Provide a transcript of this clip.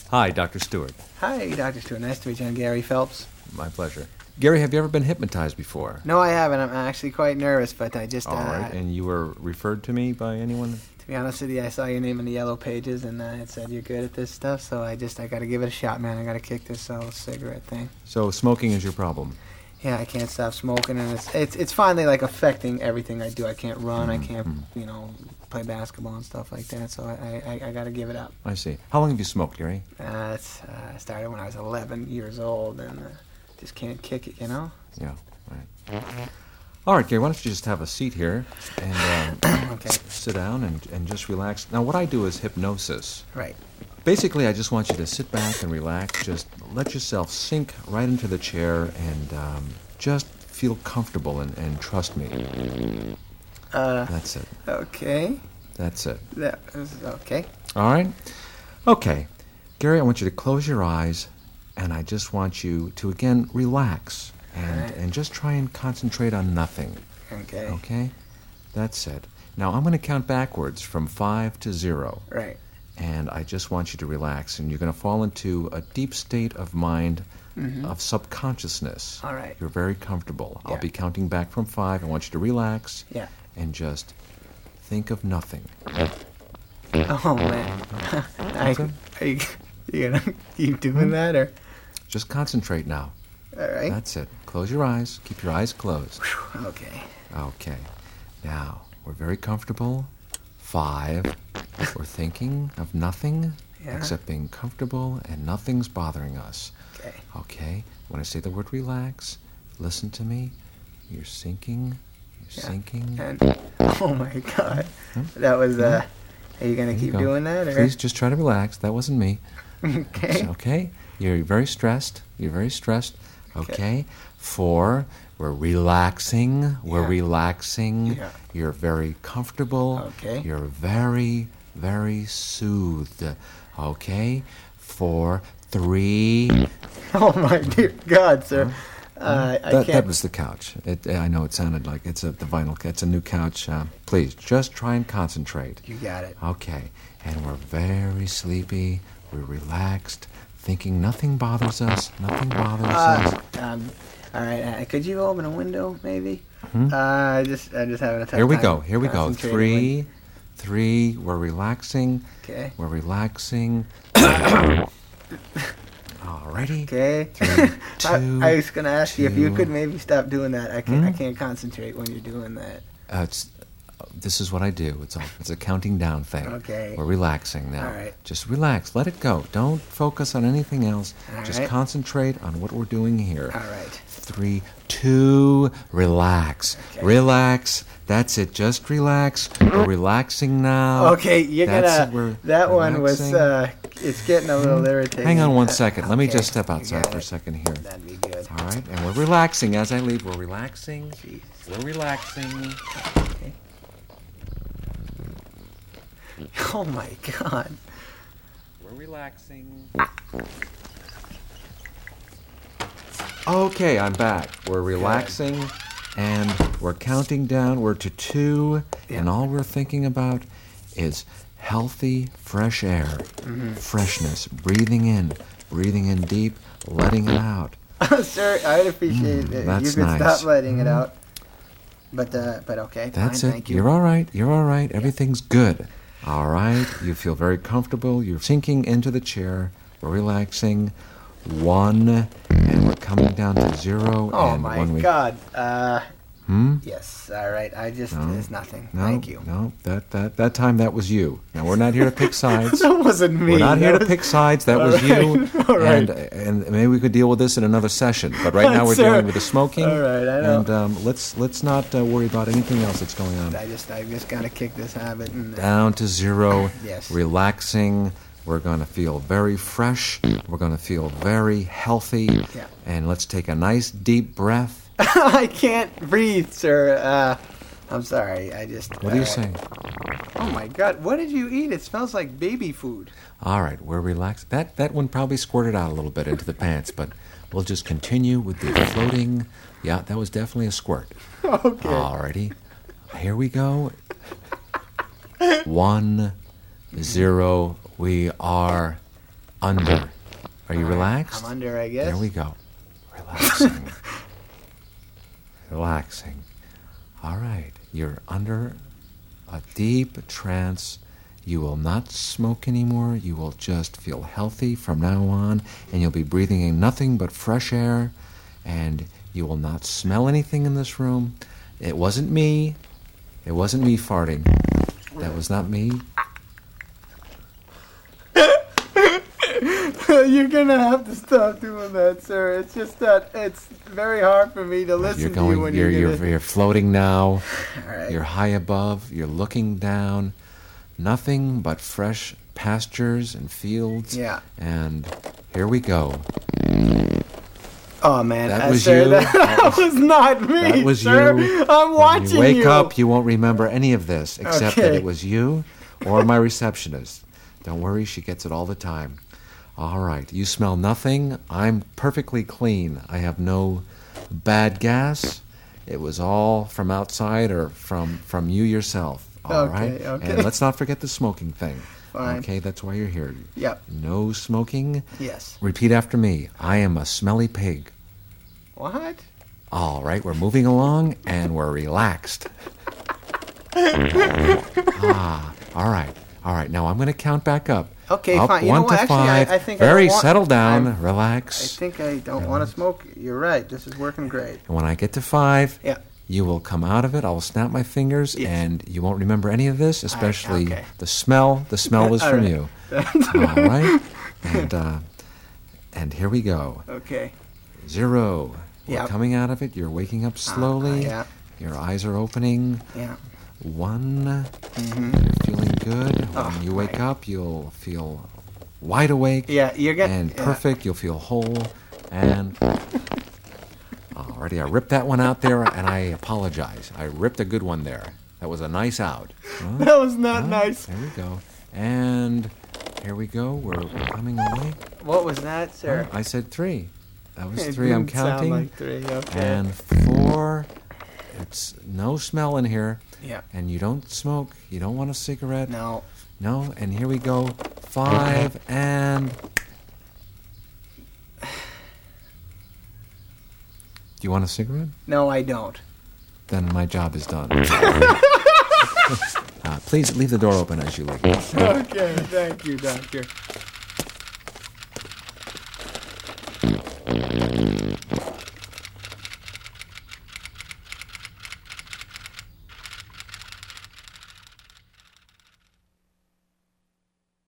Hi, Dr. Stewart. Hi, Dr. Stewart. Nice to meet you. I'm Gary Phelps. My pleasure. Gary, have you ever been hypnotized before? No, I haven't. I'm actually quite nervous, but I just... All right, and you were referred to me by anyone? To be honest with you, I saw your name in the yellow pages, and it said you're good at this stuff, so I got to give it a shot, man. I got to kick this cigarette thing. So smoking is your problem? Yeah, I can't stop smoking, and it's finally, like, affecting everything I do. I can't run, I can't, play basketball and stuff like that, so I got to give it up. I see. How long have you smoked, Gary? I started when I was 11 years old, and just can't kick it, you know? Yeah, right. All right, Gary, why don't you just have a seat here and Okay. sit down and just relax. Now, what I do is hypnosis. Right. Basically, I just want you to sit back and relax. Just let yourself sink right into the chair and just feel comfortable and trust me. That's it. Okay. That's it. That is okay. All right? Okay. Gary, I want you to close your eyes, and I just want you to, again, relax and just try and concentrate on nothing. Okay. Okay? That's it. Now, I'm going to count backwards from 5 to 0. Right. And I just want you to relax, and you're going to fall into a deep state of mind, of subconsciousness. All right. You're very comfortable. Yeah. I'll be counting back from 5. I want you to relax. Yeah. And just think of nothing. Oh, man. Are you going to keep doing that, or? Just concentrate now. All right. That's it. Close your eyes. Keep your eyes closed. Okay. Okay. Now, we're very comfortable. 5. We're thinking of nothing except being comfortable and nothing's bothering us. Okay. Okay. When I say the word relax, listen to me. You're sinking. You're sinking. And, oh, my God. That was, are you going to keep doing that, or? Please just try to relax. That wasn't me. Okay. Okay. You're very stressed. You're very stressed. Okay. 4. We're relaxing. We're relaxing. Yeah. You're very comfortable. Okay. You're very, very soothed. Okay. 4, 3. Oh, my dear God, sir. I can't. That was the couch. I know it sounded like it's the vinyl. It's a new couch. Please, just try and concentrate. You got it. Okay. And we're very sleepy. We're relaxed, thinking nothing bothers us. Nothing bothers us. All right. Could you open a window, maybe? I'm just having a tough time. Here we go. Here we go. concentrating. 3. We're relaxing. Okay. We're relaxing. Alrighty. Okay. 3, 2. I was going to ask you if you 2. could maybe stop doing that. I can't concentrate when you're doing that. This is what I do. It's a counting down thing. Okay. We're relaxing now. All right. Just relax. Let it go. Don't focus on anything else. All Just right. concentrate on what we're doing here. All right. 3, 2. Relax. Okay. Relax. That's it. Just relax. We're relaxing now. Okay, you're That's gonna. it. We're That one was. relaxing. It's getting a little irritating. Hang on one second. Let me Okay, just step you outside got for a it. second here. That'd be good. All right, and we're relaxing as I leave. We're relaxing. Jeez. We're relaxing. Okay. Oh my God. We're relaxing. Okay, I'm back. We're relaxing, and we're counting down. We're to 2, and all we're thinking about is healthy, fresh air, freshness, breathing in deep, letting it out. Sir, I'd appreciate it if that's you could nice. stop letting it out. But okay. That's fine, it. Thank you. You're all right. You're all right. Everything's good. All right. You feel very comfortable. You're sinking into the chair. We're relaxing. 1, and we're coming down to 0. Oh and my when we, God. Hmm? Yes. All right. It's nothing. No, Thank you. No, that time that was you. Now we're not here to pick sides. That wasn't me. We're not here That to was- pick sides. That was you. All right. And maybe we could deal with this in another session. But right now we're Sir. dealing with the smoking. All right, I know. And let's not worry about anything else that's going on. I just gotta kick this habit. And, Down to 0. Yes. Relaxing. We're going to feel very fresh. We're going to feel very healthy. Yeah. And let's take a nice deep breath. I can't breathe, sir. I'm sorry. What are you saying? Oh my God! What did you eat? It smells like baby food. All right, we're relaxed. That one probably squirted out a little bit into the pants, but we'll just continue with the floating. Yeah, that was definitely a squirt. Okay. Alrighty. Here we go. 1, 0. We are under. Are you relaxed? I'm under, I guess. There we go. Relaxing. Relaxing. All right. You're under a deep trance. You will not smoke anymore. You will just feel healthy from now on, and you'll be breathing in nothing but fresh air, and you will not smell anything in this room. It wasn't me. It wasn't me farting. That was not me. You're gonna have to stop doing that, sir. It's just that it's very hard for me to listen to you when you're floating now. All right. You're high above. You're looking down. Nothing but fresh pastures and fields. Yeah. And here we go. Oh man, That was sir, you. That was not me. That was sir. you. I'm watching When you wake up, you won't remember any of this except that Okay. it was you or my receptionist. Don't worry, she gets it all the time. All right, you smell nothing. I'm perfectly clean. I have no bad gas. It was all from outside or from you yourself. All right? Okay. And let's not forget the smoking thing. Fine. Okay, that's why you're here. Yep. No smoking. Yes. Repeat after me. I am a smelly pig. What? All right, we're moving along and we're relaxed. All right. Now I'm going to count back up. Okay, Up, fine. You know 1 what? to Actually, 5. I think I Very don't want- settle down, I relax. think I don't want to smoke. You're right. This is working great. And when I get to 5, Yeah. you will come out of it. I will snap my fingers, Yes. and you won't remember any of this, especially okay. the smell. The smell was All from right. you. All right, and here we go. Okay. 0. We're Yep. coming out of it. You're waking up slowly. Yeah. Your eyes are opening. Yeah. 1. You're feeling good. When you wake up, you'll feel wide awake. Yeah. You're getting And perfect. You'll feel whole. And already, I ripped that one out there, and I apologize. I ripped a good one there. That was a nice out. Huh? That was not nice. There we go. And here we go. We're coming away. What was that, sir? I said 3. That was It 3. I'm didn't sound counting. like 3. Okay. And 4. It's no smell in here. Yeah. And you don't smoke. You don't want a cigarette. No. No. And here we go. 5 and. Do you want a cigarette? No, I don't. Then my job is done. Please leave the door open as you leave. Okay. Thank you, doctor.